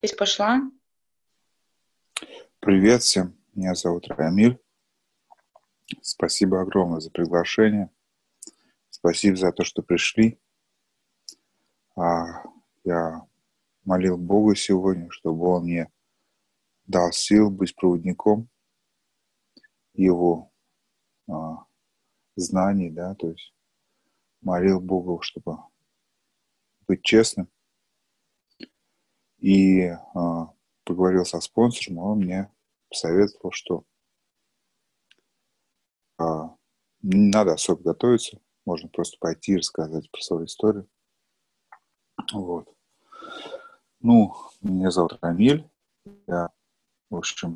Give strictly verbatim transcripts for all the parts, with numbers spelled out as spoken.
Здесь пошла. Привет всем, меня зовут Рамиль. Спасибо огромное за приглашение. Спасибо за то, что пришли. А, я молил Бога сегодня, чтобы Он мне дал сил быть проводником Его а, знаний, да, то есть молил Бога, чтобы быть честным. И а, поговорил со спонсором, он мне посоветовал, что а, не надо особо готовиться, можно просто пойти и рассказать про свою историю. Вот. Ну, меня зовут Рамиль. Я, в общем,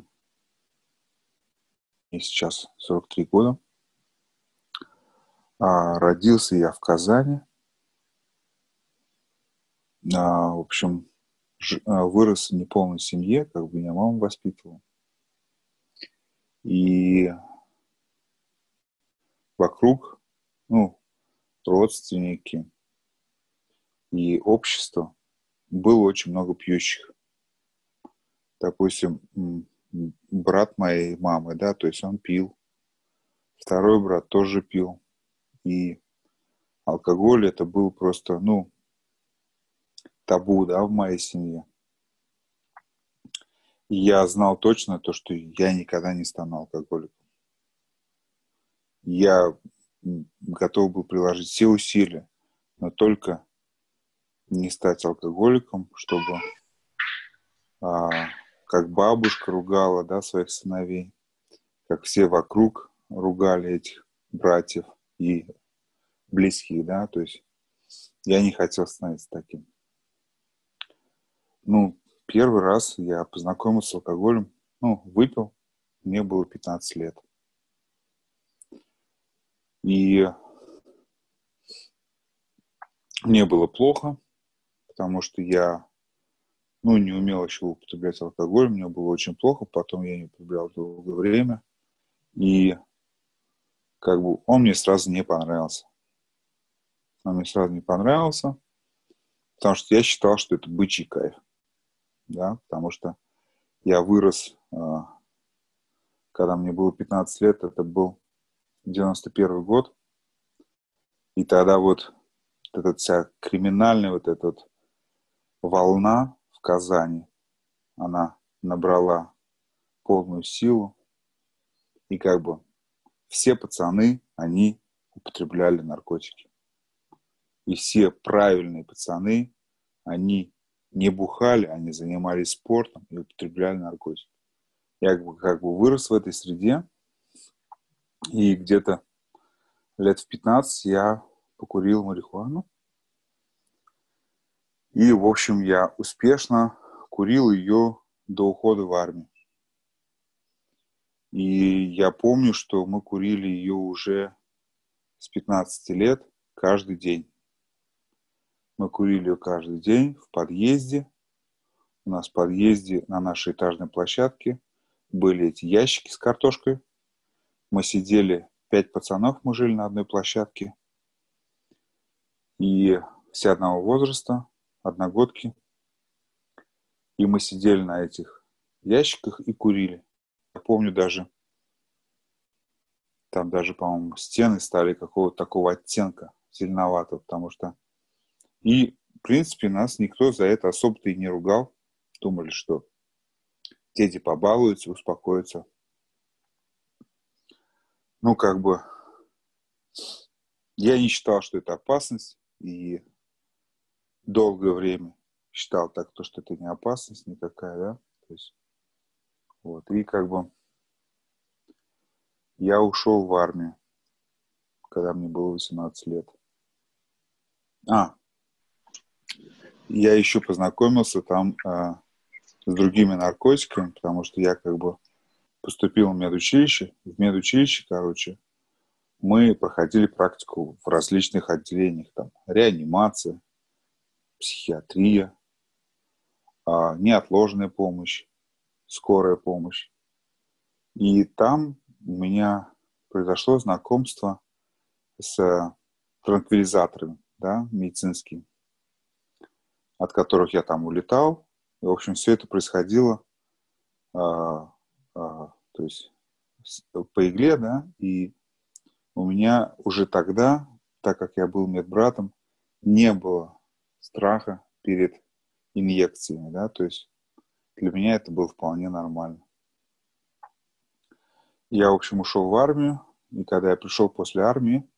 мне сейчас сорок три года. А, родился я в Казани. А, в общем, ж, а, вырос в неполной семье, как бы меня мама воспитывала. И вокруг, ну, родственники и общество было очень много пьющих. Допустим, брат моей мамы, да, то есть он пил. Второй брат тоже пил. И алкоголь это был просто, ну, табу, да, в моей семье. И я знал точно то, что я никогда не стану алкоголиком. Я готов был приложить все усилия, но только не стать алкоголиком, чтобы, а, как бабушка ругала, да, своих сыновей, как все вокруг ругали этих братьев и близких, да, то есть я не хотел становиться таким. Ну, первый раз я познакомился с алкоголем, ну, выпил, мне было пятнадцать лет. И мне было плохо, потому что я, ну, не умел еще употреблять алкоголь, мне было очень плохо, потом я не употреблял долгое время, и как бы он мне сразу не понравился. Он мне сразу не понравился, потому что я считал, что это бычий кайф, да, потому что я вырос, когда мне было пятнадцать лет, это был девяносто первый год, и тогда вот эта вся криминальная вот эта вот волна в Казани, она набрала полную силу, и как бы все пацаны, они употребляли наркотики. И все правильные пацаны, они не бухали, они занимались спортом и употребляли наркотики. Я как бы, как бы вырос в этой среде, и где-то лет в пятнадцать я покурил марихуану. И, в общем, я успешно курил ее до ухода в армию. И я помню, что мы курили ее уже с пятнадцати лет каждый день. Мы курили ее каждый день в подъезде. У нас в подъезде на нашей этажной площадке были эти ящики с картошкой. Мы сидели, пять пацанов, мы жили на одной площадке. И все одного возраста, одногодки. И мы сидели на этих ящиках и курили. Я помню даже, там даже, по-моему, стены стали какого-то такого оттенка зеленоватого, потому что... И, в принципе, нас никто за это особо-то и не ругал. Думали, что дети побалуются, успокоятся. Ну, как бы, я не считал, что это опасность, и долгое время считал так, то, что это не опасность никакая, да, то есть, вот, и как бы я ушел в армию, когда мне было восемнадцать лет. А, я еще познакомился там а, с другими наркотиками, потому что я как бы поступил в медучилище, в медучилище, короче, мы проходили практику в различных отделениях, там, реанимация, психиатрия, а, неотложная помощь, скорая помощь. И там у меня произошло знакомство с транквилизаторами, да, медицинскими, от которых я там улетал, в общем, все это происходило, а, а, то есть с- по игле, да, и у меня уже тогда, так как я был медбратом, не было страха перед инъекциями, да, то есть для меня это было вполне нормально. Я, в общем, ушел в армию, и когда я пришел после армии,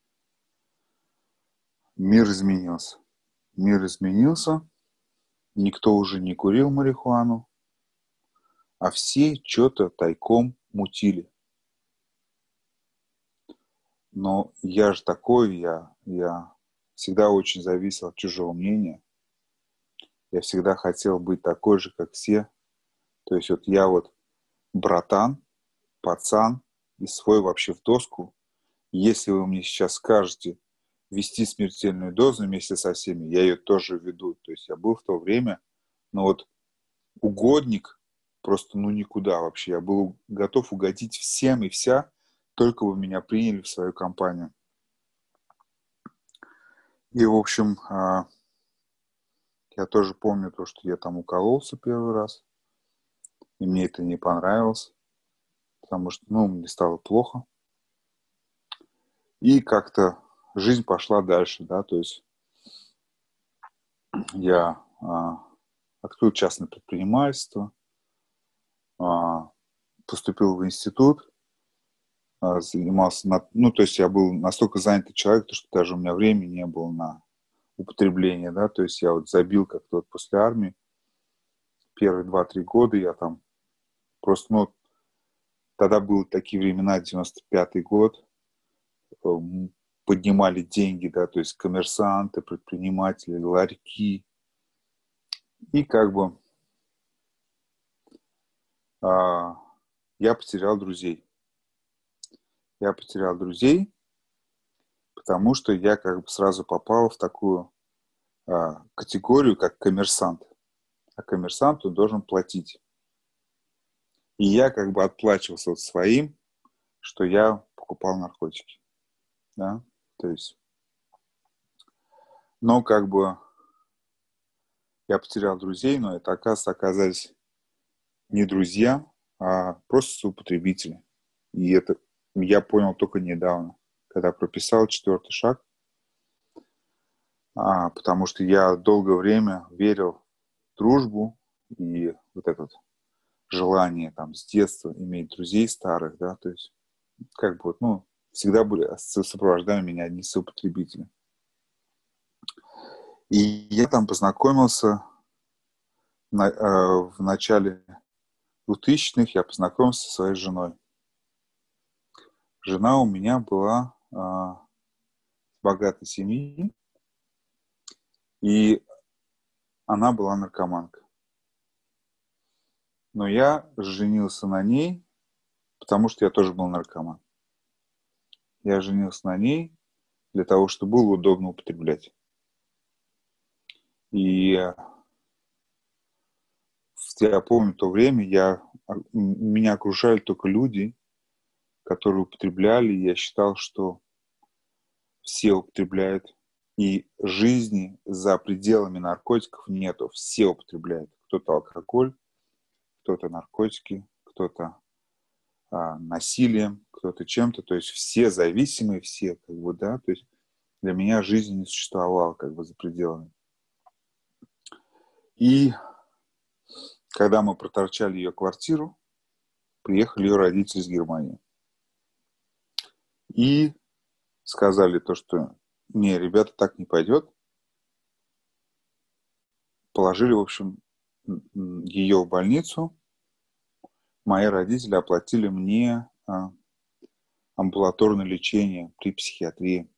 мир изменился. Мир изменился, никто уже не курил марихуану, а все что-то тайком мутили. Но я же такой, я, я всегда очень зависел от чужого мнения. Я всегда хотел быть такой же, как все. То есть вот я вот братан, пацан и свой вообще в доску. Если вы мне сейчас скажете вести смертельную дозу вместе со всеми, я ее тоже веду. То есть я был в то время, ну вот угодник просто ну никуда вообще. Я был готов угодить всем и вся, только бы меня приняли в свою компанию. И, в общем, а, я тоже помню то, что я там укололся первый раз, и мне это не понравилось, потому что, ну, мне стало плохо. И как-то жизнь пошла дальше, да, то есть я а, открыл частное предпринимательство, а, поступил в институт, а, занимался, на, ну, то есть я был настолько занятый человек, что даже у меня времени не было на употребление, да, то есть я вот забил как-то вот после армии, первые два-три года я там просто, ну, тогда были такие времена, девяносто пятый год, поднимали деньги, да, то есть коммерсанты, предприниматели, ларьки, и как бы а, я потерял друзей. Я потерял друзей, потому что я как бы сразу попал в такую а, категорию, как коммерсант. А коммерсант, он должен платить. И я как бы отплачивался вот своим, что я покупал наркотики. Да? То есть, но как бы я потерял друзей, но это, оказывается, оказались не друзья, а просто соупотребители. И это я понял только недавно, когда прописал четвертый шаг, а, потому что я долгое время верил в дружбу и вот это вот желание там с детства иметь друзей старых, да, то есть как бы вот, ну, всегда были сопровождали меня одни соупотребители. И я там познакомился на, э, в начале двухтысячных, я познакомился со своей женой. Жена у меня была э, богатой семьи, и она была наркоманка. Но я женился на ней, потому что я тоже был наркоман. Я женился на ней для того, чтобы было удобно употреблять. И я помню то время, я, меня окружали только люди, которые употребляли, и я считал, что все употребляют, и жизни за пределами наркотиков нету, все употребляют. Кто-то алкоголь, кто-то наркотики, кто-то а, насилием, кто-то чем-то, то есть все зависимые, все, как бы, да, то есть для меня жизнь не существовала, как бы, за пределами. И когда мы проторчали ее квартиру, приехали ее родители из Германии. И сказали то, что не, ребята, так не пойдет. Положили, в общем, ее в больницу. Мои родители оплатили мне а, амбулаторное лечение при психиатрии.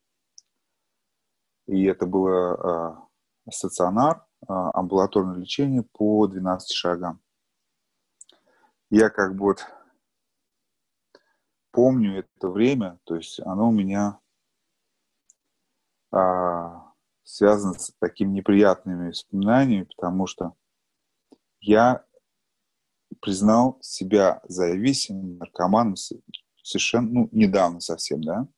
И это было а, стационар, а, амбулаторное лечение по двенадцати шагам. Я как бы вот помню это время, то есть оно у меня а, связано с такими неприятными воспоминаниями, потому что я признал себя зависимым, наркоманом совершенно, ну, недавно совсем, да.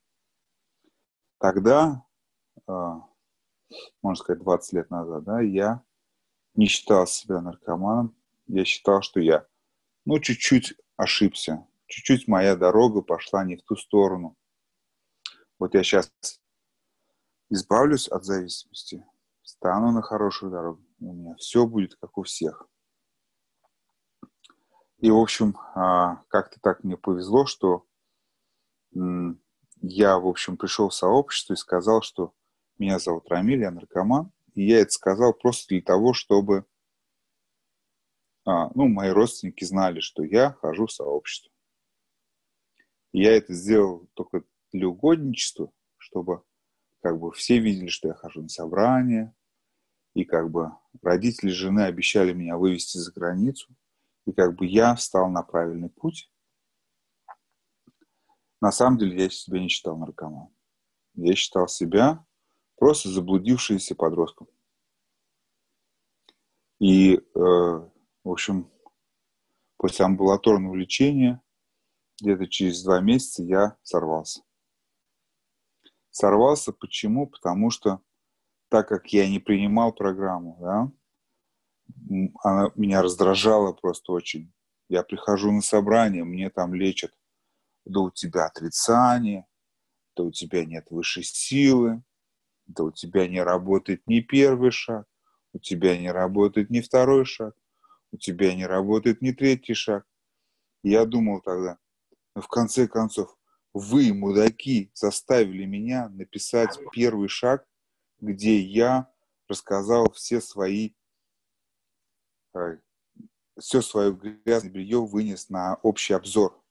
Тогда, а, можно сказать, двадцать лет назад, да, я не считал себя наркоманом. Я считал, что я, ну, чуть-чуть ошибся. Чуть-чуть моя дорога пошла не в ту сторону. Вот я сейчас избавлюсь от зависимости, стану на хорошую дорогу. У меня все будет, как у всех. И, в общем, как-то так мне повезло, что я, в общем, пришел в сообщество и сказал, что меня зовут Рамиль, я наркоман. И я это сказал просто для того, чтобы а, ну, мои родственники знали, что я хожу в сообщество. И я это сделал только для угодничества, чтобы как бы все видели, что я хожу на собрания. И как бы родители жены обещали меня вывезти за границу. И как бы я встал на правильный путь. На самом деле я себя не считал наркоманом. Я считал себя просто заблудившимся подростком. И, э, в общем, после амбулаторного лечения где-то через два месяца я сорвался. Сорвался почему? Потому что, так как я не принимал программу, да, она меня раздражала просто очень. Я прихожу на собрание, мне там лечат, да у тебя отрицание, да у тебя нет высшей силы, да у тебя не работает ни первый шаг, у тебя не работает ни второй шаг, у тебя не работает ни третий шаг. И я думал тогда, ну, в конце концов, вы, мудаки, заставили меня написать первый шаг, где я рассказал все свои, все свое грязное белье вынес на общий обзор.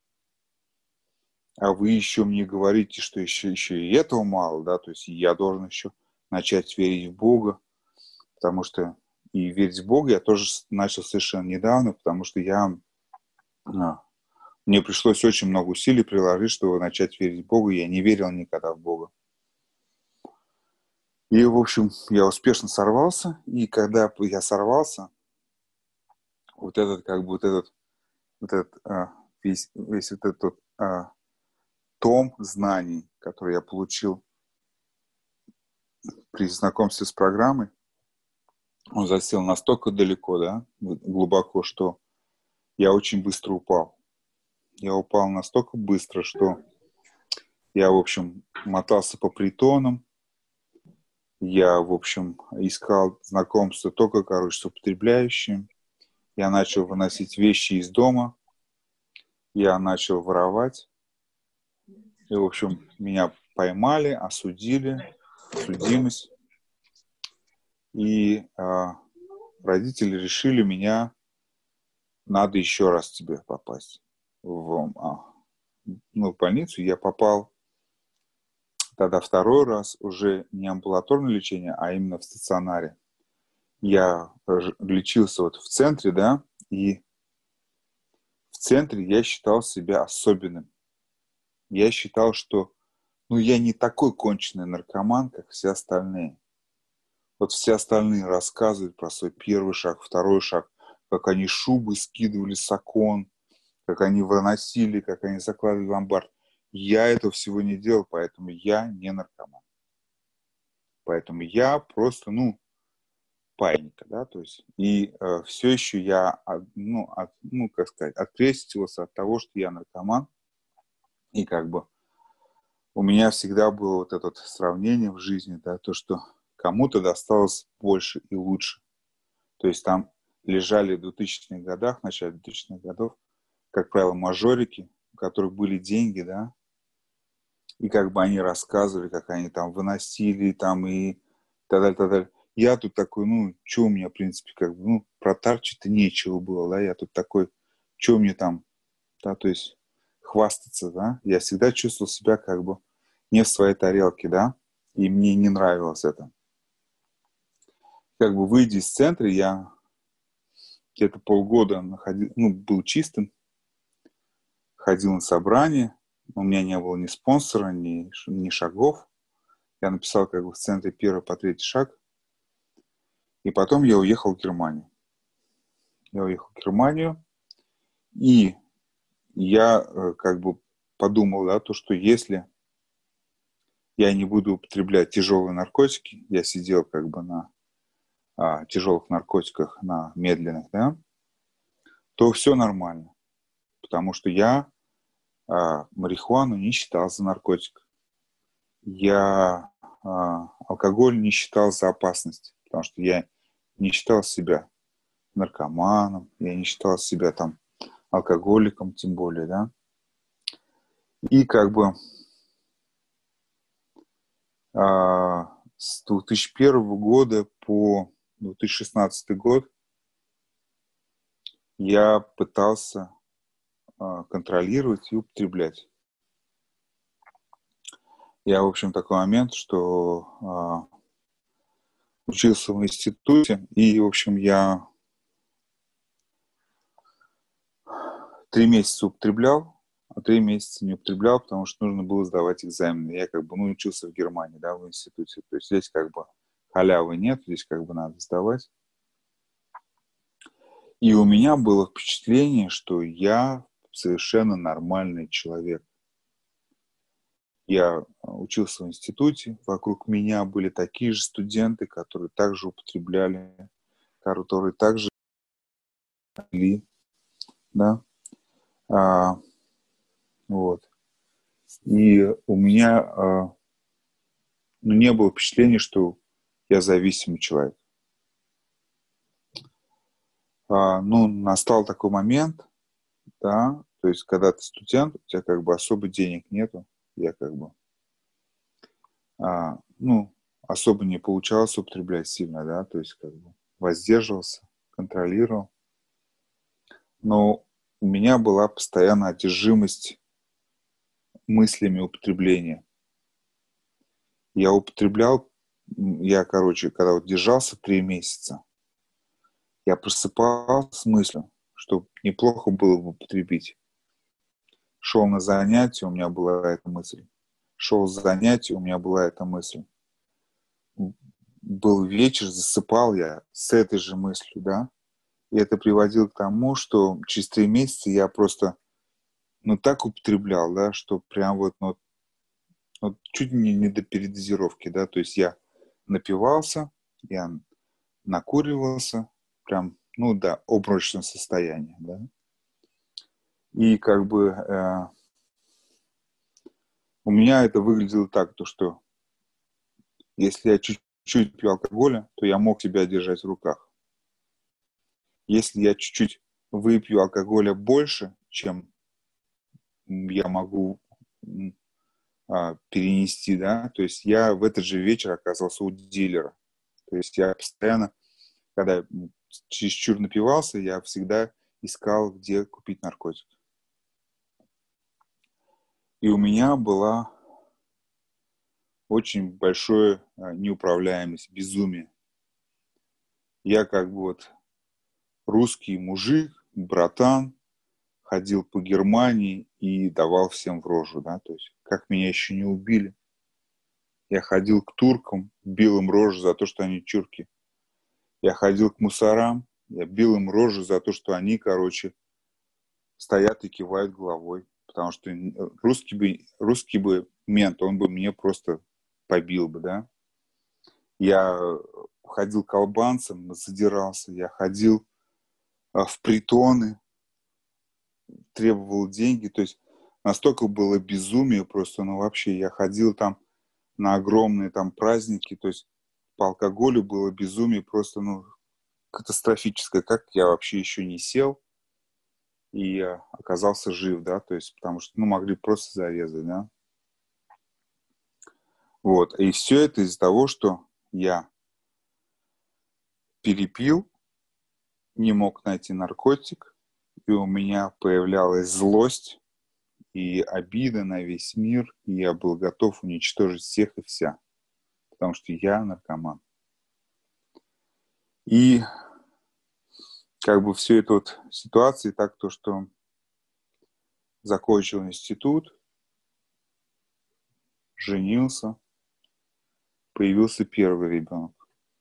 А вы еще мне говорите, что еще, еще и этого мало, да, то есть я должен еще начать верить в Бога, потому что и верить в Бога я тоже начал совершенно недавно, потому что я, а, мне пришлось очень много усилий приложить, чтобы начать верить в Бога, я не верил никогда в Бога. И, в общем, я успешно сорвался, и когда я сорвался, вот этот, как бы, вот этот, вот этот, а, весь, весь вот этот а, том знаний, который я получил при знакомстве с программой, он засел настолько далеко, да, глубоко, что я очень быстро упал. Я упал настолько быстро, что я, в общем, мотался по притонам, я, в общем, искал знакомство только, короче, с употребляющим. Я начал выносить вещи из дома, я начал воровать. И, в общем, меня поймали, осудили, судимость. И а, родители решили меня, надо еще раз тебе попасть в, а, ну, в больницу. Я попал тогда второй раз, уже не амбулаторное лечение, а именно в стационаре. Я лечился вот в центре, да, и в центре я считал себя особенным. Я считал, что ну, я не такой конченый наркоман, как все остальные. Вот все остальные рассказывают про свой первый шаг, второй шаг, как они шубы скидывали с окон, как они выносили, как они закладывали в ломбард. Я этого всего не делал, поэтому я не наркоман. Поэтому я просто, ну, паника, да, то есть. И э, все еще я, ну, от, ну, как сказать, открестился от того, что я наркоман. И как бы у меня всегда было вот это вот сравнение в жизни, да, то, что кому-то досталось больше и лучше. То есть там лежали в двухтысячных годах, в начале двухтысячных годов, как правило, мажорики, у которых были деньги, да, и как бы они рассказывали, как они там выносили, там и так далее, так далее. Я тут такой, ну, что у меня, в принципе, как бы, ну, протарчить-то нечего было, да, я тут такой, что мне там, да, то есть хвастаться, да, я всегда чувствовал себя как бы не в своей тарелке, да, и мне не нравилось это. Как бы выйдя из центра, я где-то полгода находил, ну, был чистым, ходил на собрания, у меня не было ни спонсора, ни, ни шагов. Я написал как бы в центре первый по третий шаг, и потом я уехал в Германию. Я уехал в Германию, и я как бы подумал, да, то, что если я не буду употреблять тяжелые наркотики, я сидел как бы на а, тяжелых наркотиках, на медленных, да, то все нормально. Потому что я а, марихуану не считал за наркотик. Я а, алкоголь не считал за опасность, потому что я не считал себя наркоманом, я не считал себя там алкоголиком, тем более, да. И как бы а, с две тысячи первого года по две тысячи шестнадцатый год я пытался а, контролировать и употреблять. Я, в общем, такой момент, что а, учился в институте, и, в общем, я три месяца употреблял, а три месяца не употреблял, потому что нужно было сдавать экзамены. Я как бы, ну, учился в Германии, да, в институте. То есть здесь как бы халявы нет, здесь как бы надо сдавать. И у меня было впечатление, что я совершенно нормальный человек. Я учился в институте, вокруг меня были такие же студенты, которые также употребляли, которые также пили, да, а, вот. И у меня а, ну, не было впечатления, что я зависимый человек. А, ну, настал такой момент, да, то есть, когда ты студент, у тебя как бы особо денег нету, я как бы, а, ну, особо не получалось употреблять сильно, да, то есть, как бы, воздерживался, контролировал, но у меня была постоянная одержимость мыслями употребления. Я употреблял, я, короче, когда вот держался три месяца, я просыпался с мыслью, что неплохо было бы употребить. Шел на занятия, у меня была эта мысль. Шел с занятий, у меня была эта мысль. Был вечер, засыпал я с этой же мыслью, да. И это приводило к тому, что через три месяца я просто, ну, так употреблял, да, что прям вот, ну, ну чуть не, не до передозировки, да. То есть я напивался, я накуривался, прям, ну да, обморочное состояние, да. И как бы э, у меня это выглядело так, то что если я чуть-чуть пью алкоголя, то я мог себя держать в руках. Если я чуть-чуть выпью алкоголя больше, чем я могу а, перенести, да, то есть я в этот же вечер оказался у дилера. То есть я постоянно, когда чересчур напивался, я всегда искал, где купить наркотик. И у меня была очень большое а, неуправляемость, безумие. Я как бы вот русский мужик, братан, ходил по Германии и давал всем в рожу, да, то есть как меня еще не убили. Я ходил к туркам, бил им рожу за то, что они чурки. Я ходил к мусорам, я бил им рожу за то, что они, короче, стоят и кивают головой. Потому что русский бы, русский бы мент, он бы мне просто побил бы, да. Я ходил к албанцам, задирался, я ходил а, в притоны, требовал деньги, то есть настолько было безумие просто, ну вообще, я ходил там на огромные там праздники, то есть по алкоголю было безумие просто, ну, катастрофическое, как я вообще еще не сел и я оказался жив, да, то есть потому что, ну, могли просто зарезать, да. Вот, и все это из-за того, что я перепил, не мог найти наркотик, и у меня появлялась злость и обида на весь мир, и я был готов уничтожить всех и вся, потому что я наркоман. И как бы все это вот ситуации так, то, что закончил институт, женился, появился первый ребенок.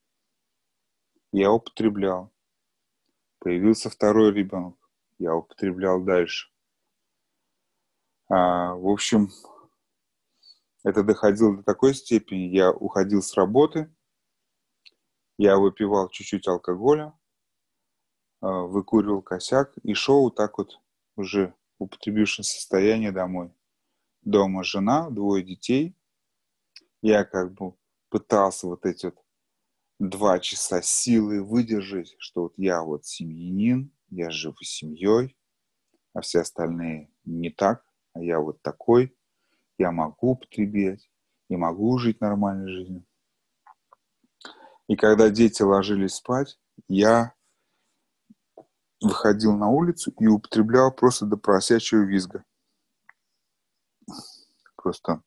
Я употреблял. Появился второй ребенок. Я употреблял дальше. А, в общем, это доходило до такой степени. Я уходил с работы, Я выпивал чуть-чуть алкоголя, выкуривал косяк и шел вот так вот уже в употребившем состоянии домой. Дома жена, двое детей. Я как бы пытался вот эти вот два часа силы выдержать, что вот я вот семьянин, я живу с семьей, а все остальные не так, а я вот такой, я могу употреблять, я могу жить нормальной жизнью. И когда дети ложились спать, я выходил на улицу и употреблял просто до просячего визга. Просто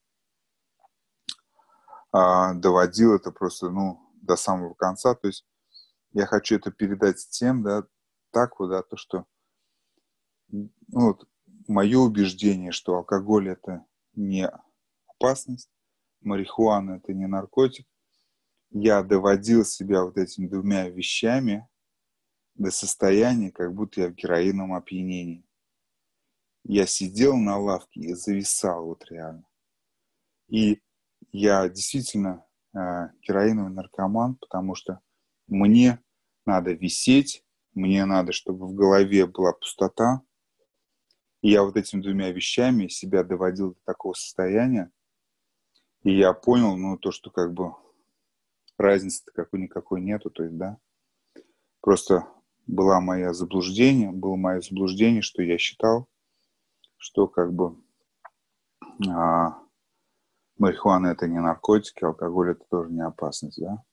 а, доводил это просто, ну, до самого конца. То есть я хочу это передать тем, да, так вот, да, то, что, ну, вот, мое убеждение, что алкоголь это не опасность, марихуана это не наркотик. Я доводил себя вот этими двумя вещами до состояния, как будто я в героиновом опьянении. Я сидел на лавке и зависал вот реально. И я действительно э, героиновый наркоман, потому что мне надо висеть, мне надо, чтобы в голове была пустота. И я вот этими двумя вещами себя доводил до такого состояния. И я понял, ну, то, что как бы разницы-то какой-никакой нету, то есть, да. Просто было мое заблуждение, было мое заблуждение, что я считал, что как бы а, марихуана это не наркотики, алкоголь это тоже не опасность, да.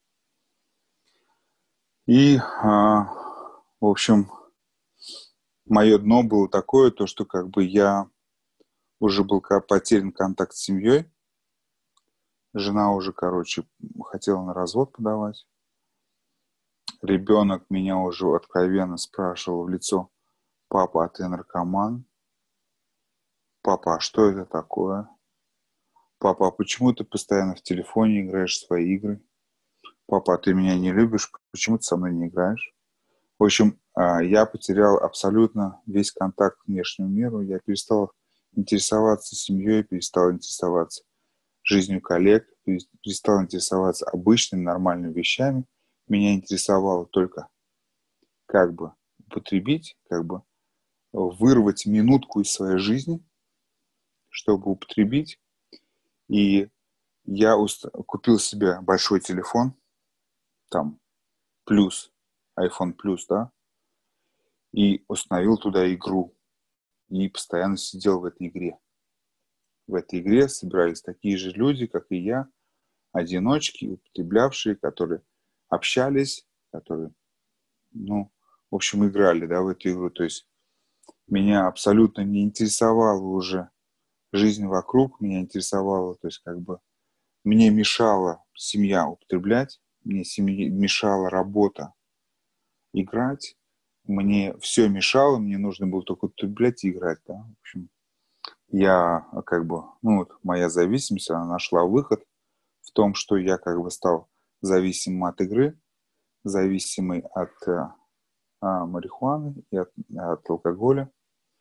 И, а, в общем, мое дно было такое, то, что как бы я уже был потерян контакт с семьей. Жена уже, короче, хотела на развод подавать. Ребенок меня уже откровенно спрашивал в лицо: папа, а ты наркоман? Папа, а что это такое? Папа, а почему ты постоянно в телефоне играешь в свои игры? Папа, а ты меня не любишь? Почему ты со мной не играешь? В общем, я потерял абсолютно весь контакт к внешнему миру. Я перестал интересоваться семьей, перестал интересоваться жизнью коллег, перестал интересоваться обычными нормальными вещами. Меня интересовало только как бы употребить, как бы вырвать минутку из своей жизни, чтобы употребить. И я уст... купил себе большой телефон, там, плюс, iPhone плюс, да, и установил туда игру. И постоянно сидел в этой игре. В этой игре собирались такие же люди, как и я, одиночки, употреблявшие, которые общались, которые, ну, в общем, играли, да, в эту игру. То есть меня абсолютно не интересовала уже жизнь вокруг, меня интересовала, то есть как бы мне мешала семья употреблять, мне семье мешала работа играть, мне все мешало, мне нужно было только употреблять и играть, да, в общем. Я как бы, ну вот моя зависимость, она нашла выход в том, что я как бы стал зависимым от игры, зависимый от а, марихуаны и от, от алкоголя.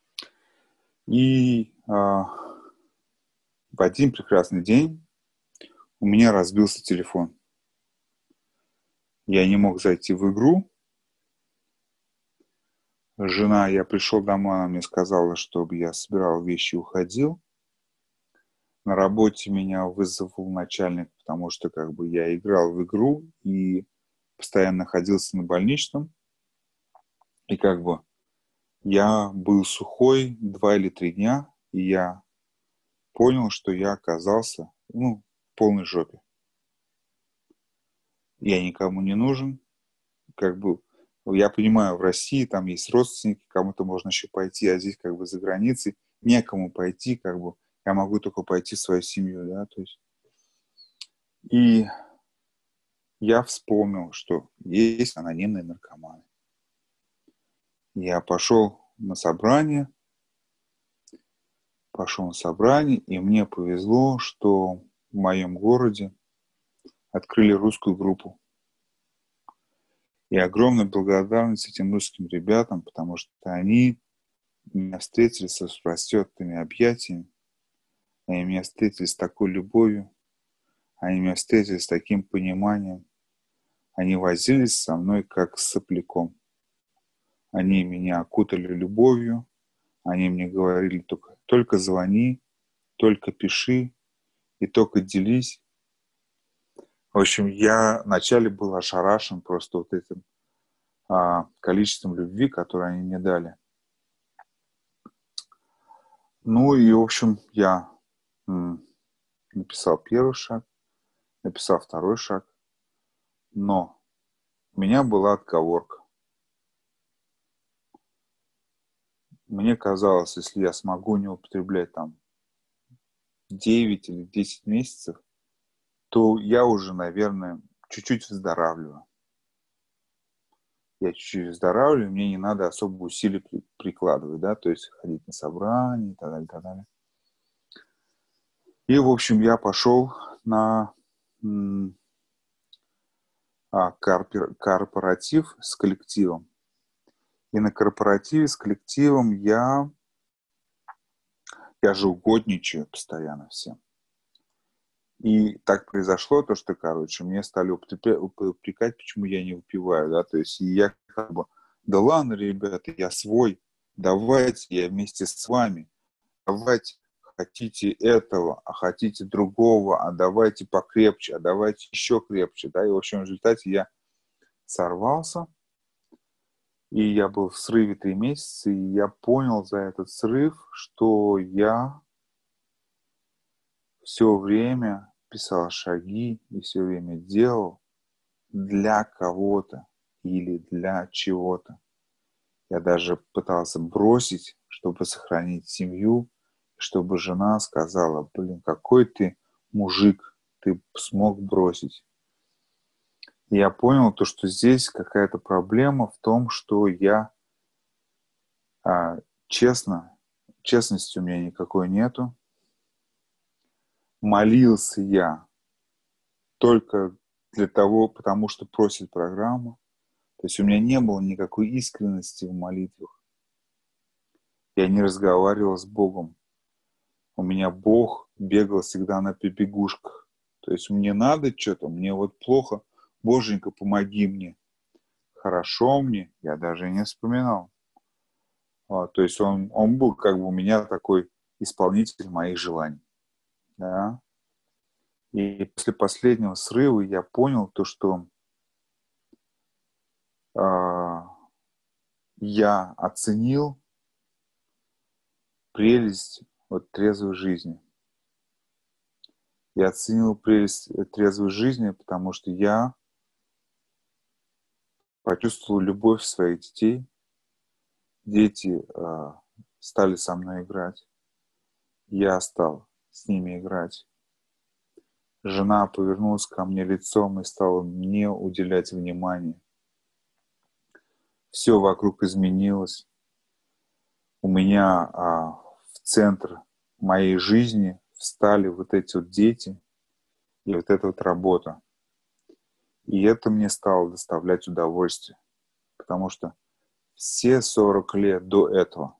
И а, в один прекрасный день у меня разбился телефон. Я не мог зайти в игру. Жена, я пришел домой, она мне сказала, чтобы я собирал вещи и уходил. На работе меня вызвал начальник, потому что как бы я играл в игру и постоянно находился на больничном. И как бы я был сухой два или три дня, и я понял, что я оказался, ну, в полной жопе. Я никому не нужен. Как бы я понимаю, в России там есть родственники, кому-то можно еще пойти, а здесь как бы за границей некому пойти, как бы я могу только пойти в свою семью, да, то есть. И я вспомнил, что есть анонимные наркоманы. Я пошел на собрание, пошел на собрание, и мне повезло, что в моем городе открыли русскую группу. И огромная благодарность этим русским ребятам, потому что они меня встретили с распростертыми объятиями, они меня встретили с такой любовью, они меня встретили с таким пониманием. Они возились со мной как с сопляком. Они меня окутали любовью. Они мне говорили только, только звони, только пиши и только делись. В общем, я вначале был ошарашен просто вот этим а, количеством любви, которое они мне дали. Ну и, в общем, я м, написал первый шаг, написал второй шаг, но у меня была отговорка. Мне казалось, если я смогу не употреблять там девять или десять месяцев, то я уже, наверное, чуть-чуть выздоравливаю. Я чуть-чуть выздоравливаю, мне не надо особо усилий при, прикладывать, да, то есть ходить на собрания и так далее, и так далее. И, в общем, я пошел на м, а, корпор, корпоратив с коллективом. И на корпоративе с коллективом я, я же угодничаю постоянно всем. И так произошло то, что, короче, мне стали упрекать, почему я не выпиваю, да, то есть я как бы, да ладно, ребята, я свой, давайте я вместе с вами, давайте хотите этого, а хотите другого, а давайте покрепче, а давайте еще крепче, да, и в общем в результате я сорвался, и я был в срыве три месяца, и я понял за этот срыв, что я все время писал шаги и все время делал для кого-то или для чего-то. Я даже пытался бросить, чтобы сохранить семью, чтобы жена сказала, блин, какой ты мужик, ты смог бросить. И я понял то, что здесь какая-то проблема в том, что я а, честно, честности у меня никакой нету. Молился я только для того, потому что просит программа. То есть у меня не было никакой искренности в молитвах. Я не разговаривал с Богом. У меня Бог бегал всегда на побегушках. То есть мне надо что-то, мне вот плохо. Боженька, помоги мне. Хорошо мне, я даже не вспоминал. А, то есть он, он был как бы у меня такой исполнитель моих желаний. Да? И после последнего срыва я понял то, что э, я оценил прелесть вот, трезвой жизни. Я оценил прелесть трезвой жизни, потому что я почувствовал любовь своих детей. Дети э, стали со мной играть. Я стал с ними играть. Жена повернулась ко мне лицом и стала мне уделять внимание. Все вокруг изменилось. У меня а, в центр моей жизни встали вот эти вот дети и вот эта вот работа. И это мне стало доставлять удовольствие. Потому что все сорок лет до этого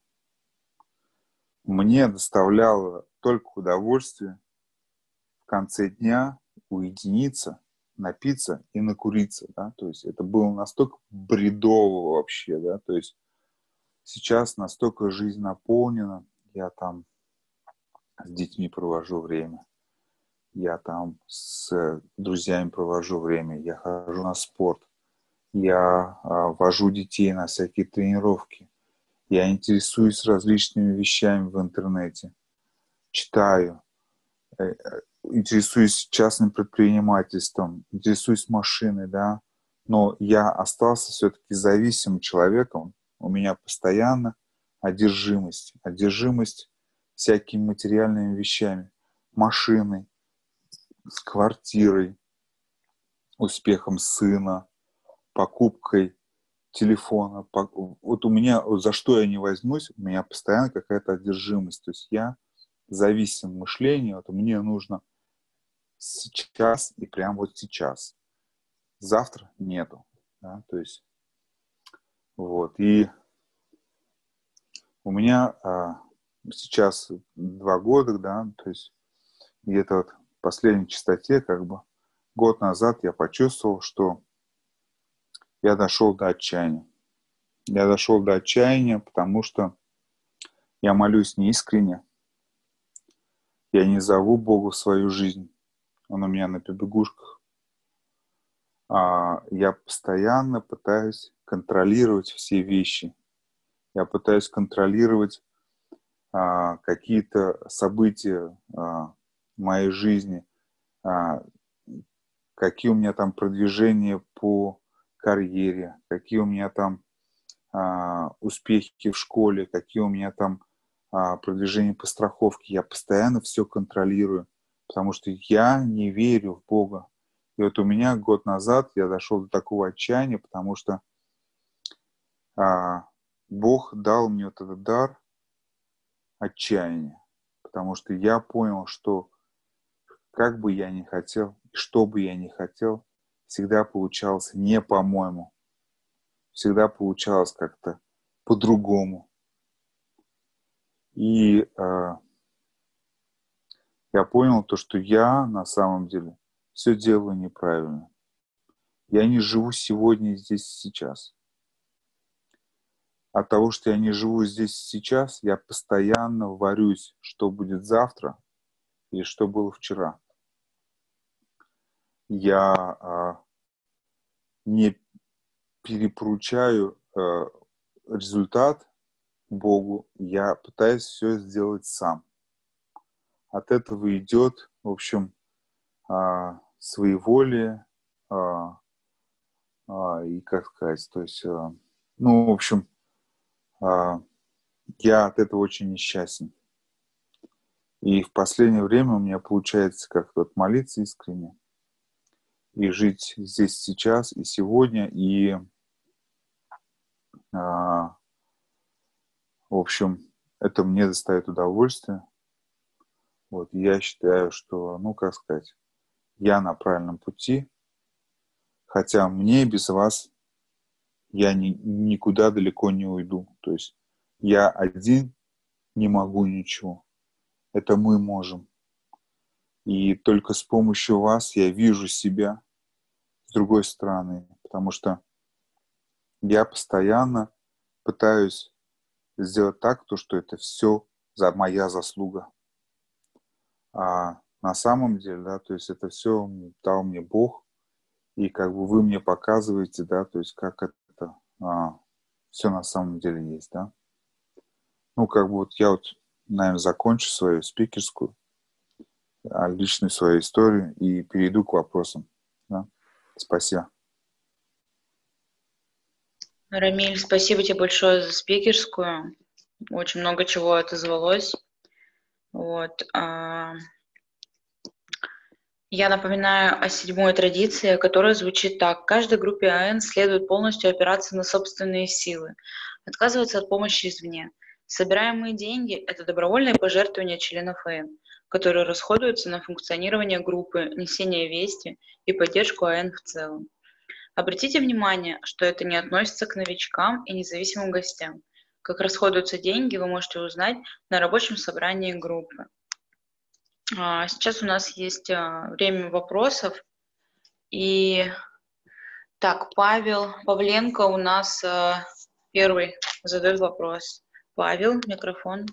мне доставляло только удовольствие в конце дня уединиться, напиться и накуриться, да, то есть это было настолько бредово вообще, да, то есть сейчас настолько жизнь наполнена, я там с детьми провожу время, я там с друзьями провожу время, я хожу на спорт, я а, вожу детей на всякие тренировки, я интересуюсь различными вещами в интернете, читаю, интересуюсь частным предпринимательством, интересуюсь машиной, да, но я остался все-таки зависимым человеком. У меня постоянно одержимость, одержимость всякими материальными вещами, машиной, с квартирой, успехом сына, покупкой телефона. Вот у меня, вот за что я не возьмусь, у меня постоянно какая-то одержимость. То есть я зависим мышлением, вот мне нужно сейчас и прямо вот сейчас. Завтра нету. Да? То есть вот. И у меня а, сейчас два года, да, то есть где-то вот в последней частоте, как бы год назад я почувствовал, что я дошел до отчаяния. Я дошел до отчаяния, потому что я молюсь неискренне. Я не зову Бога в свою жизнь. Он у меня на побегушках. А я постоянно пытаюсь контролировать все вещи. Я пытаюсь контролировать а, какие-то события а, в моей жизни, а, какие у меня там продвижения по карьере, какие у меня там а, успехи в школе, какие у меня там а, продвижения по страховке. Я постоянно все контролирую, потому что я не верю в Бога. И вот у меня год назад я дошел до такого отчаяния, потому что а, Бог дал мне вот этот дар отчаяния, потому что я понял, что как бы я ни хотел, что бы я ни хотел, всегда получалось не по-моему, всегда получалось как-то по-другому. И э, я понял то, что я на самом деле все делаю неправильно. Я не живу сегодня, здесь, сейчас. От того, что я не живу здесь, сейчас, я постоянно варюсь, что будет завтра или что было вчера. Я э, не перепоручаю э, результат Богу, я пытаюсь все сделать сам. От этого идет, в общем, э, своеволие, э, э, и, как сказать, то есть, э, ну, в общем, э, я от этого очень несчастен. И в последнее время у меня получается как-то вот молиться искренне и жить здесь, сейчас и сегодня, и э, в общем, это мне доставит удовольствие. Вот, я считаю, что, ну, как сказать, я на правильном пути, хотя мне без вас я ни, никуда далеко не уйду. То есть я один не могу ничего. Это мы можем. И только с помощью вас я вижу себя с другой стороны, потому что я постоянно пытаюсь сделать так, то, что это все за моя заслуга. А на самом деле, да, то есть это все дал мне Бог, и как бы вы мне показываете, да, то есть как это а, все на самом деле есть, да. Ну, как бы вот я вот, наверное, закончу свою спикерскую, а, личную свою историю и перейду к вопросам. Да? Спасибо. Рамиль, спасибо тебе большое за спикерскую. Очень много чего отозвалось. Вот. а, Я напоминаю о седьмой традиции, которая звучит так. Каждой группе АН следует полностью опираться на собственные силы, отказываться от помощи извне. Собираемые деньги– это добровольные пожертвования членов АН, которые расходуются на функционирование группы, несение вести и поддержку АН в целом. Обратите внимание, что это не относится к новичкам и независимым гостям. Как расходуются деньги, вы можете узнать на рабочем собрании группы. А, Сейчас у нас есть а, время вопросов. И так, Павел Павленко у нас а, первый задает вопрос. Павел, микрофон.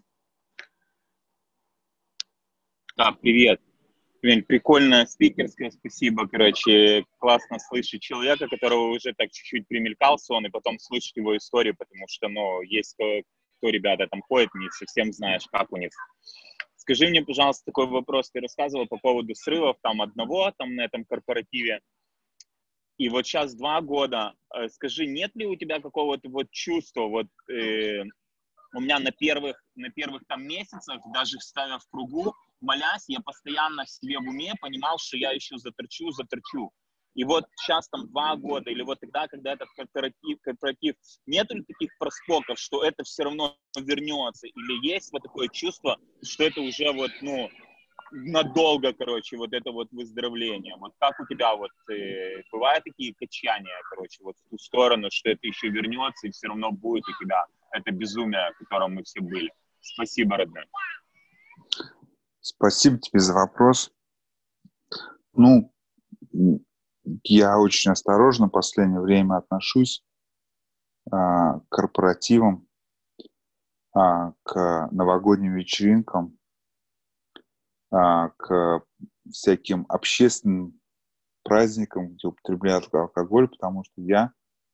Да, привет. Блин, прикольная спикерская, спасибо, короче, классно слышать человека, которого уже так чуть-чуть примелькался он, и потом слышать его историю, потому что, ну, есть кто, кто ребята там ходит, не совсем знаешь, как у них. Скажи мне, пожалуйста, такой вопрос, ты рассказывал по поводу срывов там одного, там на этом корпоративе, и вот сейчас два года, скажи, нет ли у тебя какого-то вот чувства, вот, э, у меня на первых, на первых там месяцах, даже ставя в кругу, молясь, я постоянно в себе в уме понимал, что я еще заторчу, заторчу. И вот сейчас там два года, или вот тогда, когда этот корпоратив, корпоратив нету ли таких проспоков, что это все равно вернется, или есть вот такое чувство, что это уже вот, ну, надолго, короче, вот это вот выздоровление. Вот как у тебя вот э, бывают такие качания, короче, вот в ту сторону, что это еще вернется и все равно будет у тебя это безумие, в котором мы все были. Спасибо, родной. Спасибо тебе за вопрос. Ну, я очень осторожно в последнее время отношусь а, к корпоративам, а, к новогодним вечеринкам, а, к всяким общественным праздникам, где употребляют алкоголь, потому что я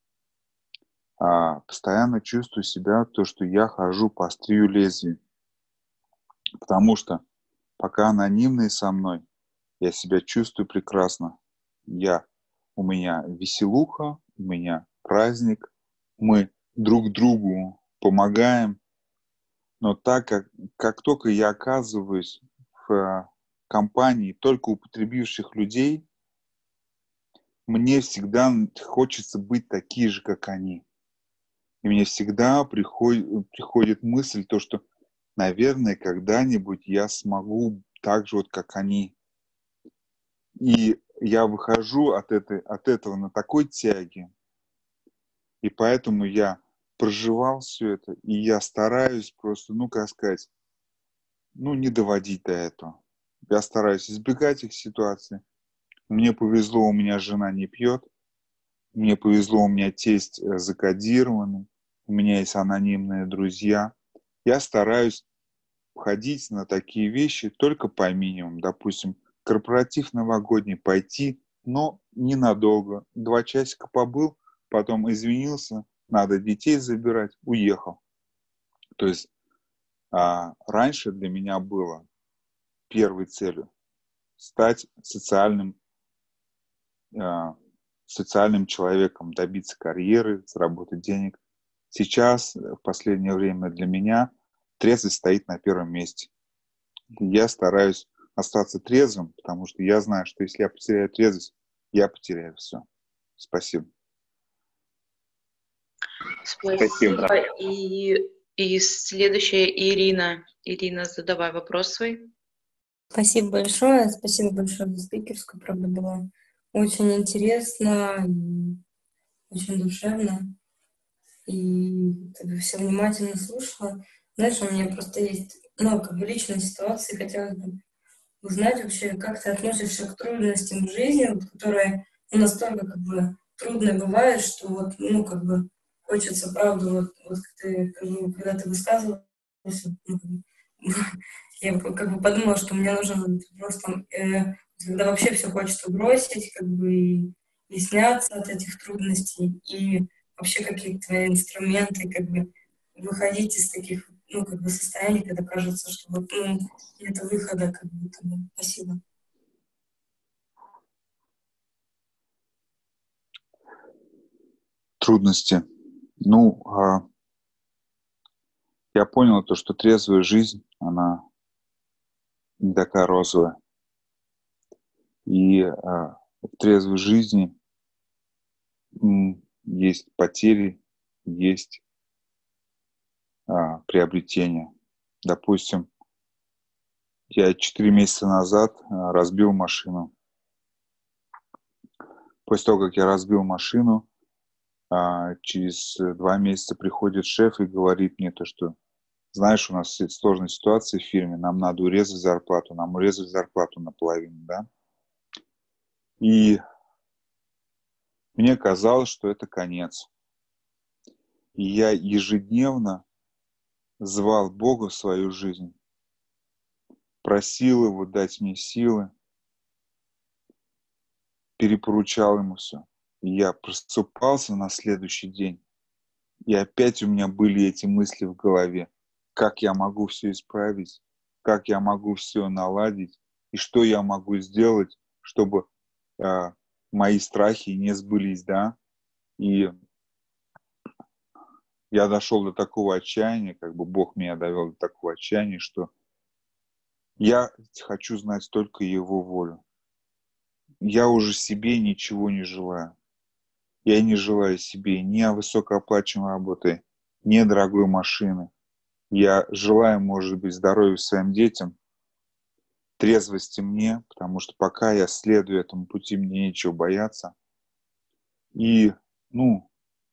а, постоянно чувствую себя, то, что я хожу по острию лезвия. Потому что пока анонимные со мной, я себя чувствую прекрасно. Я, у меня веселуха, у меня праздник, мы друг другу помогаем. Но так как, как только я оказываюсь в э, компании только употребивших людей, мне всегда хочется быть такие же, как они. И мне всегда приходит, приходит мысль, то, что, наверное, когда-нибудь я смогу так же, вот, как они. И я выхожу от, этой, от этого на такой тяге. И поэтому я проживал все это, и я стараюсь просто, ну, как сказать, ну, не доводить до этого. Я стараюсь избегать их ситуаций. Мне повезло, у меня жена не пьет. Мне повезло, у меня тесть э, закодированный. У меня есть анонимные друзья. Я стараюсь ходить на такие вещи только по минимуму. Допустим, корпоратив новогодний пойти, но ненадолго. Два часика побыл, потом извинился, надо детей забирать, уехал. То есть а, раньше для меня было первой целью стать социальным, а, социальным человеком, добиться карьеры, заработать денег. Сейчас, в последнее время для меня, трезвость стоит на первом месте. Я стараюсь остаться трезвым, потому что я знаю, что если я потеряю трезвость, я потеряю все. Спасибо. Спасибо. И, и следующая Ирина. Ирина, задавай вопрос свой. Спасибо большое. Спасибо большое за спикерскую. Правда, было очень интересно, очень душевно. И все внимательно слушала. Знаешь, у меня просто есть, ну, как бы личные ситуации, хотелось бы узнать вообще, как ты относишься к трудностям в жизни, вот, которые ну, настолько как бы трудные бывают, что вот, ну, как бы хочется, правда, вот, вот ты, как бы, когда ты высказывалась, ну, я как бы подумала, что мне нужно просто, э, когда вообще все хочется бросить, как бы и, и сняться от этих трудностей, и вообще какие-то твои инструменты, как бы выходить из таких, ну, как бы состояний, когда кажется, что вот, ну, нет выхода, как будто бы. Спасибо. Трудности. Ну, а, я понял то, что трезвая жизнь, она не такая розовая. И а, в трезвой жизни м, есть потери, есть а, приобретения. Допустим, я четыре месяца назад а, разбил машину. После того, как я разбил машину, а, через два месяца приходит шеф и говорит мне то, что знаешь, у нас сложная ситуация в фирме, нам надо урезать зарплату, нам урезать зарплату наполовину, да. И мне казалось, что это конец. И я ежедневно звал Бога в свою жизнь, просил Его дать мне силы, перепоручал Ему все. И я просыпался на следующий день, и опять у меня были эти мысли в голове. Как я могу все исправить, как я могу все наладить, и что я могу сделать, чтобы э, мои страхи не сбылись, да. И я дошел до такого отчаяния, как бы Бог меня довел до такого отчаяния, что я хочу знать только Его волю. Я уже себе ничего не желаю. Я не желаю себе ни высокооплачиваемой работы, ни дорогой машины. Я желаю, может быть, здоровья своим детям, трезвости мне, потому что пока я следую этому пути, мне нечего бояться. И, ну,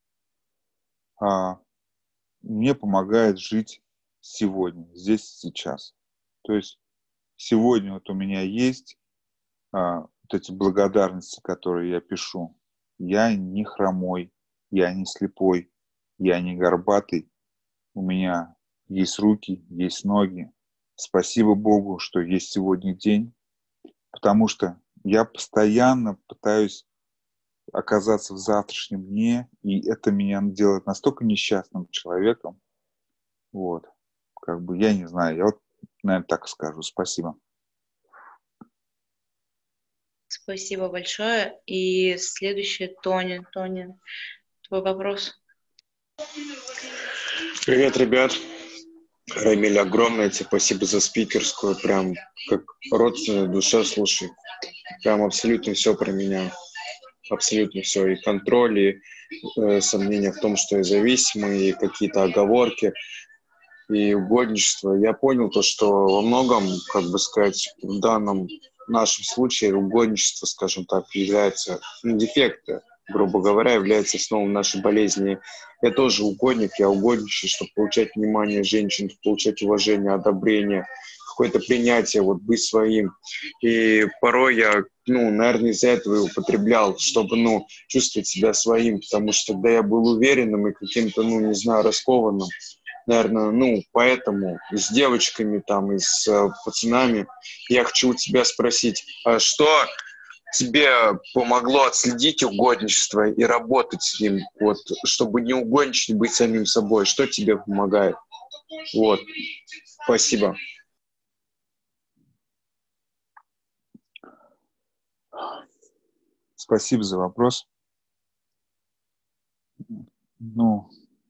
а, мне помогает жить сегодня, здесь и сейчас. То есть сегодня вот у меня есть а, вот эти благодарности, которые я пишу. Я не хромой, я не слепой, я не горбатый. У меня есть руки, есть ноги. Спасибо Богу, что есть сегодня день, потому что я постоянно пытаюсь оказаться в завтрашнем дне, и это меня делает настолько несчастным человеком. Вот. Как бы я не знаю, я вот, наверное, так скажу. Спасибо. Спасибо большое. И следующее Тоня. Тоня, твой вопрос. Привет, ребят. Рамиль, огромное тебе спасибо за спикерскую. Прям как родственная душа, слушай. Прям абсолютно все про меня. Абсолютно все. И контроль, и э, сомнения в том, что я зависимый, и какие-то оговорки, и угодничество. Я понял то, что во многом, как бы сказать, в данном нашем случае угодничество, скажем так, является, ну, дефекты, грубо говоря, является основой нашей болезни. Я тоже угодник, я угодничаю, чтобы получать внимание женщин, получать уважение, одобрение, какое-то принятие, вот быть своим. И порой я, ну, наверное, из-за этого и употреблял, чтобы, ну, чувствовать себя своим, потому что тогда я был уверенным и каким-то, ну, не знаю, раскованным. Наверное, ну, поэтому с девочками там и с э, пацанами я хочу у тебя спросить, а что тебе помогло отследить угодничество и работать с ним, вот, чтобы не угодничать, быть самим собой? Что тебе помогает? Вот, спасибо. Спасибо за вопрос. Ну,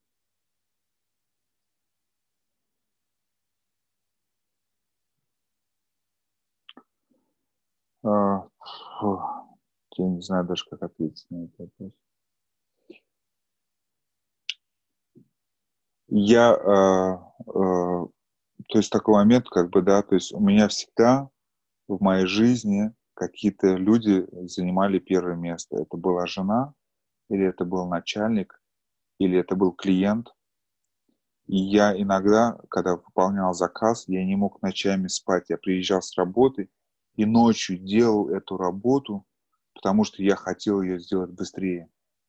а, фу, я не знаю даже, как ответить на этот вопрос. Я, э, э, то есть такой момент, как бы, да, то есть у меня всегда в моей жизни какие-то люди занимали первое место. Это была жена, или это был начальник, или это был клиент. И я иногда, когда выполнял заказ, я не мог ночами спать. Я приезжал с работы и ночью делал эту работу, потому что я хотел ее сделать быстрее.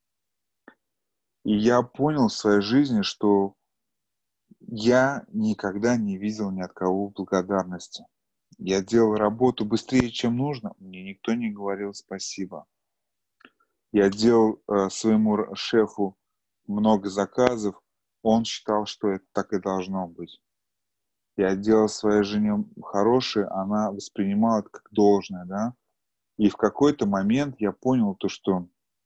И я понял в своей жизни, что я никогда не видел ни от кого благодарности. Я делал работу быстрее, чем нужно, мне никто не говорил спасибо. Я делал э, своему шефу много заказов, он считал, что это так и должно быть. Я делал своей жене хорошее, она воспринимала это как должное, да. И в какой-то момент я понял то, что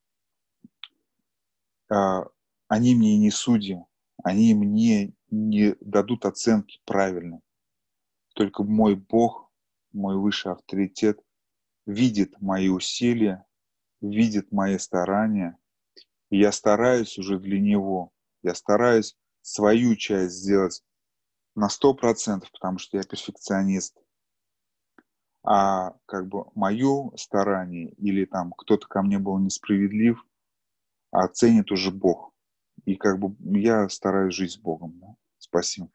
э, они мне не судьи, они мне не дадут оценки правильно. Только мой Бог, мой высший авторитет видит мои усилия, видит мои старания, и я стараюсь уже для Него. Я стараюсь свою часть сделать на сто процентов, потому что я перфекционист. А как бы мое старание или там кто-то ко мне был несправедлив, оценит уже Бог. И как бы я стараюсь жить с Богом. Да? Спасибо.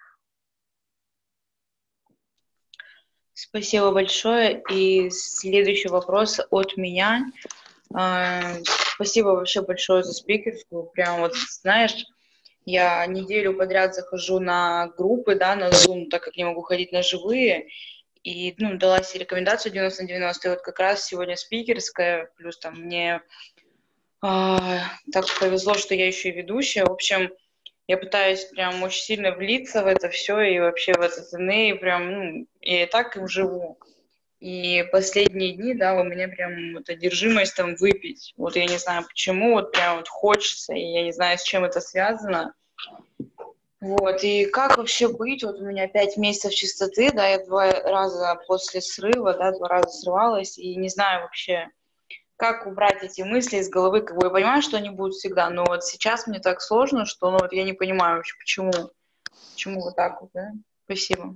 Спасибо большое. И следующий вопрос от меня. А, Спасибо вообще большое за спикерскую. Прям вот, знаешь, я неделю подряд захожу на группы, да, на Zoom, так как не могу ходить на живые. И, ну, дала себе рекомендацию девяносто на девяносто. И вот как раз сегодня спикерская, плюс там мне а, так повезло, что я еще и ведущая. В общем, я пытаюсь прям очень сильно влиться в это все и вообще в этот эн эй, прям, ну, и так им живу. И последние дни, да, у меня прям вот одержимость там выпить. Вот я не знаю почему, вот прям вот хочется, и я не знаю, с чем это связано. Вот, и как вообще быть? Вот у меня пять месяцев чистоты, да, я два раза после срыва, да, два раза срывалась, и не знаю вообще, как убрать эти мысли из головы. Как бы я понимаю, что они будут всегда, но вот сейчас мне так сложно, что, ну, вот я не понимаю вообще, почему, почему вот так вот, да? Спасибо.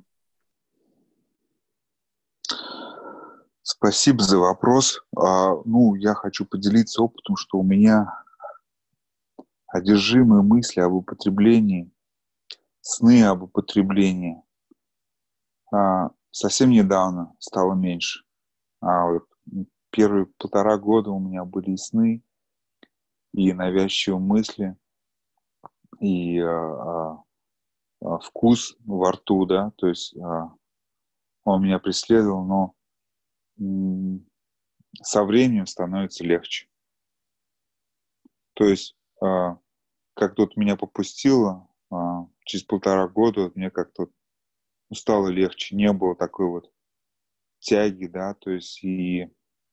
Спасибо за вопрос. А, ну, я хочу поделиться опытом, что у меня одержимые мысли об употреблении, сны об употреблении а, совсем недавно стало меньше. А вот первые полтора года у меня были и сны, и навязчивые мысли, и а, а, вкус во рту, да, то есть а, он меня преследовал, но м, со временем становится легче. То есть а, как тут меня попустило, а, через полтора года вот мне как-то стало легче, не было такой вот тяги, да, то есть и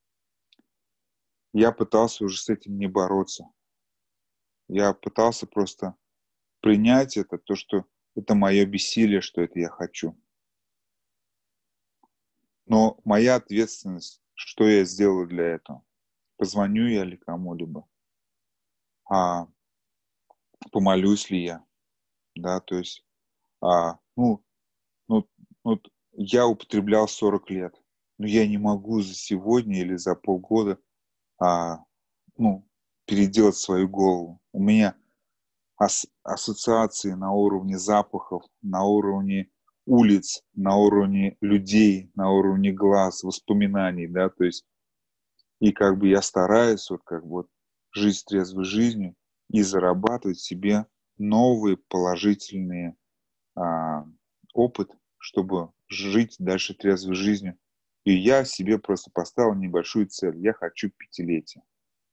я пытался уже с этим не бороться. Я пытался просто принять это, то, что это мое бессилие, что это я хочу. Но моя ответственность, что я сделаю для этого? Позвоню я ли кому-либо? А помолюсь ли я? Да, то есть, а, ну, ну, ну, я употреблял сорок лет, но я не могу за сегодня или за полгода, а, ну, переделать свою голову. У меня ас- ассоциации на уровне запахов, на уровне улиц, на уровне людей, на уровне глаз, воспоминаний, да, то есть, и как бы я стараюсь вот как бы вот жить трезвой жизнью и зарабатывать себе новые положительные а, опыт, чтобы жить дальше трезвой жизнью. И я себе просто поставил небольшую цель. Я хочу пятилетие.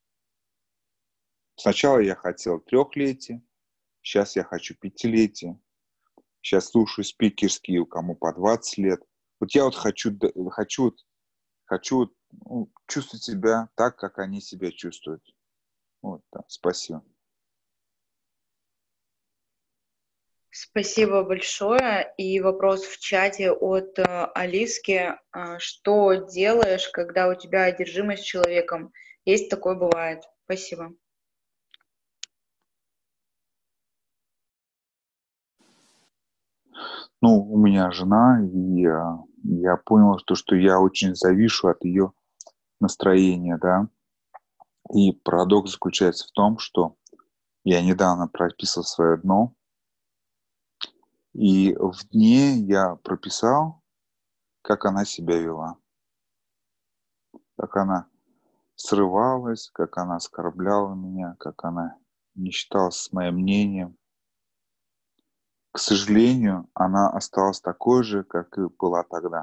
Сначала я хотел трехлетие, сейчас я хочу пятилетие. Сейчас слушаю спикерские, кому по двадцать лет. Вот я вот хочу, хочу, вот, хочу вот, ну, чувствовать себя так, как они себя чувствуют. Вот, да, спасибо. Спасибо большое. И вопрос в чате от э, Алиски. Э, что делаешь, когда у тебя одержимость человеком? Есть такое, бывает. Спасибо. Ну, у меня жена, и э, я понял, что, что я очень завишу от ее настроения, да. И парадокс заключается в том, что я недавно прописал свое дно, и в дне я прописал, как она себя вела, как она срывалась, как она оскорбляла меня, как она не считалась с моим мнением. К сожалению, она осталась такой же, как и была тогда.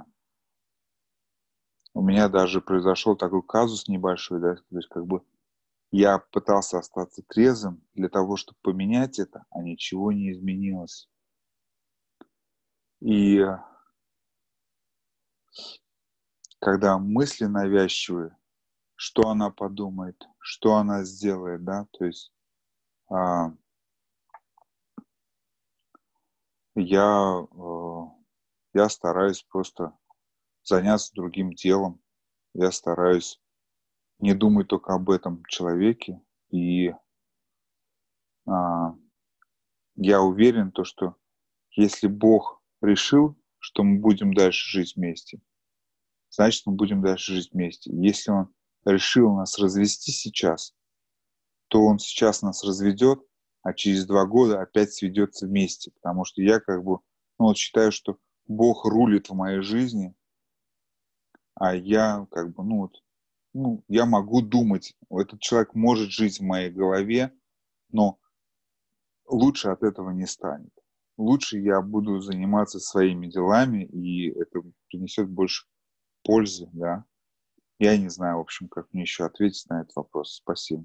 У меня даже произошел такой казус небольшой, да, то есть как бы я пытался остаться трезвым для того, чтобы поменять это, а ничего не изменилось. И когда мысли навязчивые, что она подумает, что она сделает, да, то есть а, я, э, я стараюсь просто заняться другим делом, я стараюсь не думать только об этом человеке, и а, я уверен, то, что если Бог решил, что мы будем дальше жить вместе, значит, мы будем дальше жить вместе. Если Он решил нас развести сейчас, то Он сейчас нас разведет, а через два года опять сведется вместе. Потому что я как бы, ну вот считаю, что Бог рулит в моей жизни, а я как бы, ну вот, ну, я могу думать, этот человек может жить в моей голове, но лучше от этого не станет. Лучше я буду заниматься своими делами, и это принесет больше пользы, да. Я не знаю, в общем, как мне еще ответить на этот вопрос. Спасибо.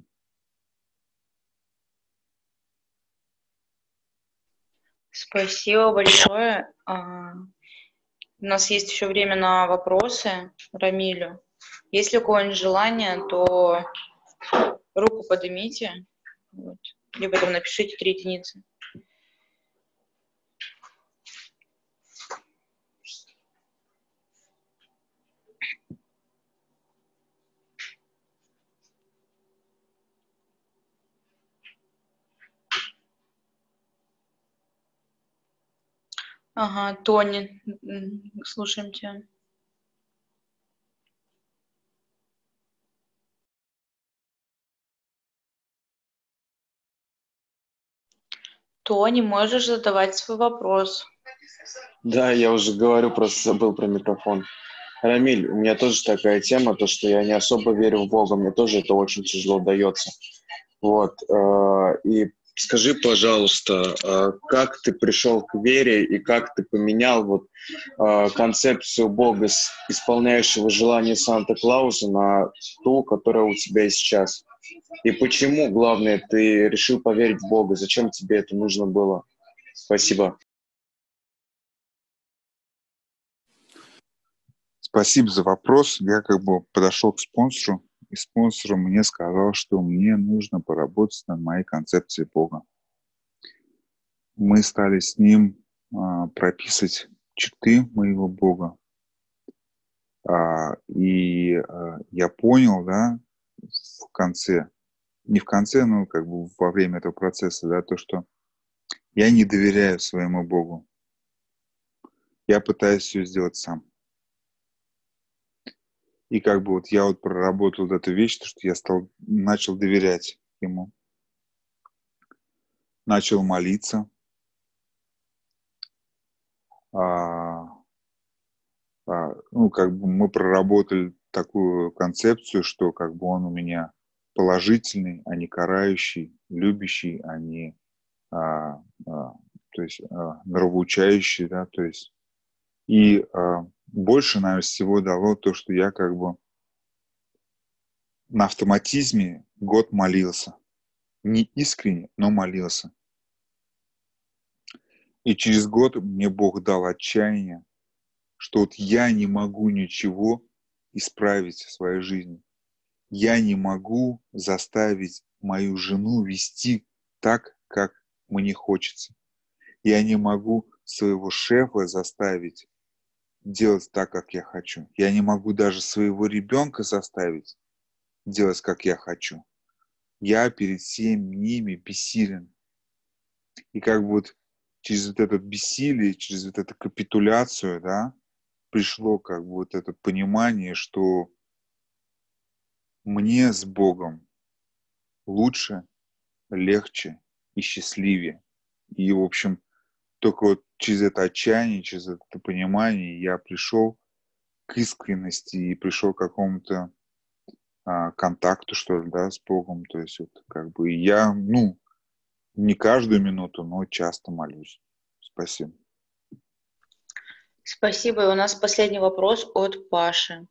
Спасибо большое. А, У нас есть еще время на вопросы Рамилю. Если у кого-нибудь желание, то руку поднимите. Вот. Либо там напишите три единицы. Ага, Тони, м, слушаем тебя. Тони, можешь задавать свой вопрос. Да, я уже говорю, просто забыл про микрофон. Рамиль, у меня тоже такая тема, то, что я не особо верю в Бога, мне тоже это очень тяжело дается. Вот. э, И скажи, пожалуйста, э, как ты пришел к вере и как ты поменял вот э, концепцию Бога, с- исполняющего желание Санта-Клауса, на ту, которая у тебя есть сейчас? И почему, главное, ты решил поверить в Бога? Зачем тебе это нужно было? Спасибо. Спасибо за вопрос. Я как бы подошел к спонсору, и спонсор мне сказал, что мне нужно поработать над моей концепцией Бога. Мы стали с ним а, прописывать черты моего Бога. А, и а, я понял, да, в конце, не в конце, но как бы во время этого процесса, да, то, что я не доверяю своему Богу. Я пытаюсь все сделать сам. И как бы вот я вот проработал вот эту вещь, то, что я стал, начал доверять ему, начал молиться, а, а, ну, как бы мы проработали такую концепцию, что как бы он у меня положительный, а не карающий, любящий, а не, а, а, то есть, а, нравоучающий, да, то есть, и а, больше, наверное, всего дало то, что я как бы на автоматизме год молился. Не искренне, но молился. И через год мне Бог дал отчаяние, что вот я не могу ничего исправить в своей жизни. Я не могу заставить мою жену вести так, как мне хочется. Я не могу своего шефа заставить делать так, как я хочу. Я не могу даже своего ребенка заставить делать, как я хочу. Я перед всеми ними бессилен. И как бы вот через вот это бессилие, через вот эту капитуляцию, да, пришло как бы вот это понимание, что мне с Богом лучше, легче и счастливее. И, в общем, только вот через это отчаяние, через это понимание я пришел к искренности и пришел к какому-то а, контакту, что ли, да, с Богом. То есть вот как бы я, ну, не каждую минуту, но часто молюсь. Спасибо. Спасибо. И у нас последний вопрос от Паши.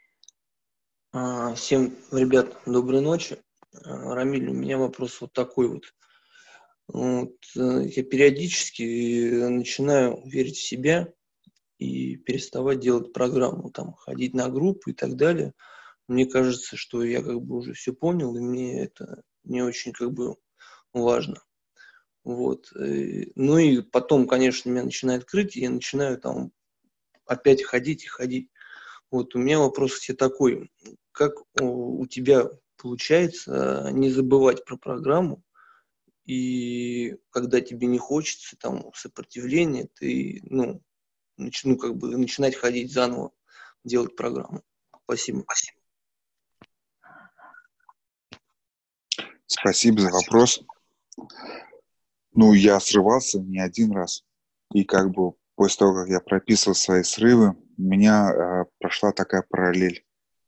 А, Всем, ребят, доброй ночи. А, Рамиль, у меня вопрос вот такой вот. Вот, э, я периодически начинаю верить в себя и переставать делать программу, там, ходить на группы и так далее. Мне кажется, что я как бы уже все понял, и мне это не очень как бы важно. Вот. э, Ну и потом, конечно, меня начинает крыть, и я начинаю там опять ходить и ходить. Вот у меня вопрос к тебе такой. Как у у тебя получается не забывать про программу, и когда тебе не хочется там сопротивления, ты, ну, нач- ну, как бы начинать ходить заново, делать программу? Спасибо. Спасибо за вопрос. Ну, я срывался не один раз. И как бы после того, как я прописывал свои срывы, у меня э, прошла такая параллель.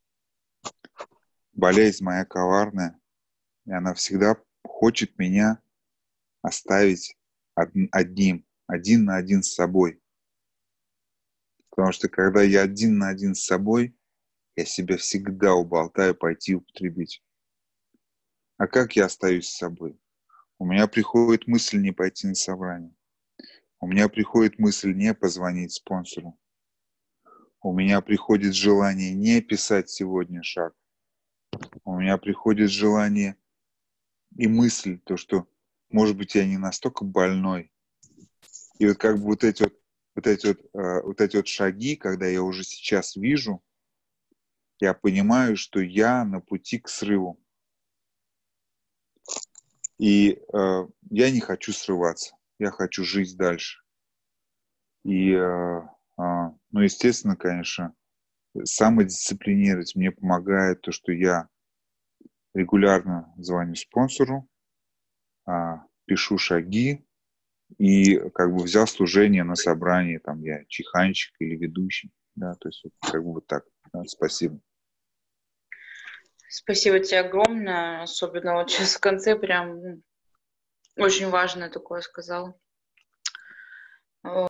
Болезнь моя коварная, и она всегда хочет меня оставить од- одним, один на один с собой. Потому что когда я один на один с собой, я себя всегда уболтаю пойти употребить. А как я остаюсь с собой? У меня приходит мысль не пойти на собрание. У меня приходит мысль не позвонить спонсору. У меня приходит желание не писать сегодня шаг. У меня приходит желание и мысль, то, что, может быть, я не настолько больной. И вот как бы вот эти вот, вот эти вот, э, вот эти вот шаги, когда я уже сейчас вижу, я понимаю, что я на пути к срыву. И э, я не хочу срываться. Я хочу жить дальше. И, э, э, ну, естественно, конечно, самодисциплинировать мне помогает то, что я регулярно звоню спонсору, а, пишу шаги и как бы взял служение на собрании, там я чайханщик или ведущий. Да, то есть вот как бы вот так. Да, спасибо. Спасибо тебе огромное, особенно вот сейчас в конце прям очень важное такое сказал.